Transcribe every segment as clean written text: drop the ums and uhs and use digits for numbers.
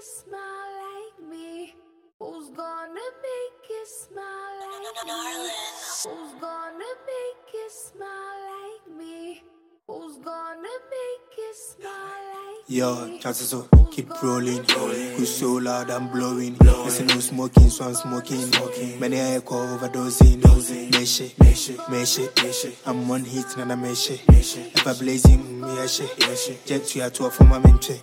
smile like me? Who's gonna make you smile like me? Who's gonna make you smile like me? Who's gonna make you smile like me? Yo, chances up, keep rolling. Who's so loud and blowing? Listen, no smoking, so I'm smoking. Many I call overdosing. Meshe. I'm one hit and I'm meshe. Ever blazing, meshe. Jet to your tour for my menche.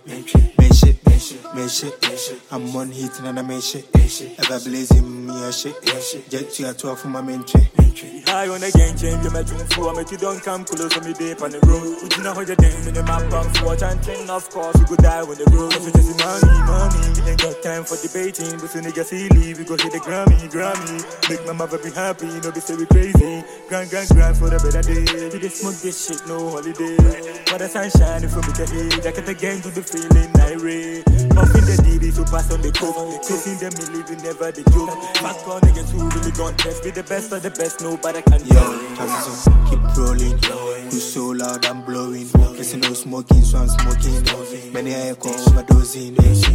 Meshe. I'm one hit and I'm meshe. Ever blazing, meshe. Jet to your tour for my menche. High on the game, change your metro for I make you don't come close on me deep on the road. Would you know how you're doing in the map box? Watch and train, of course, you go die when the road. If it's money, we ain't got time for debating. But soon niggas silly, we go hit the Grammy. Make my mother be happy, no be say we crazy. Grand for the better day. We just smoke this shit, no holiday. For the sunshine, if we make a hit, I get again to be feeling irate. Off in the DD, so pass on the coke. Chasing them, me living never the joke. Fuck all niggas who really gon' test. Be the best of the best, nobody can yo, chances up, keep rolling. Who's so loud and blowing? Listen, no smoking, so I'm smoking. Many I call overdosing.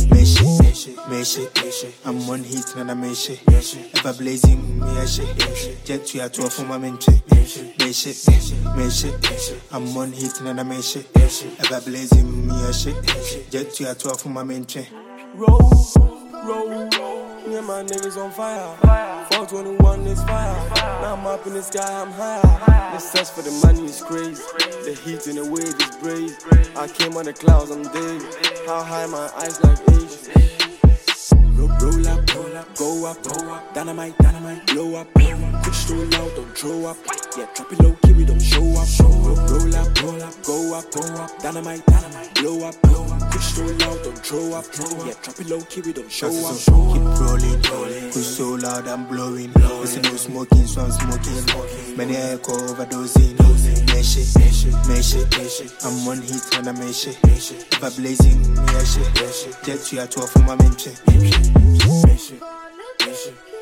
Meshe. I'm one hit and I'm meshe. Ever blazing, meshe. Jet to your tour for my menche. Meshe. I'm one hit and I'm meshe. Ever blazing, meshe. Jet to your tour for my menche. Roll. Yeah, my niggas on fire. 421 is fire. Now I'm up in the sky, I'm high. The search for the money is crazy. The heat in the wave is brave. I came on the clouds, I'm dead. How high my eyes like age. Roll up, go up. Dynamite, blow up. Push too loud, don't throw up. Yeah, drop it low, key, we don't show up. Roll up, go up. Dynamite, blow up. Push too loud, don't throw up. Yeah, drop it low, key, we don't show up. Keep rolling. Who's so loud and blowing? Listen, no smoking, so I'm smoking. Many I call overdosing. Meshe. I'm one hit and I'm meshe. Ever blazing, meshe. Jet to your tour for my menche. Who's gonna make you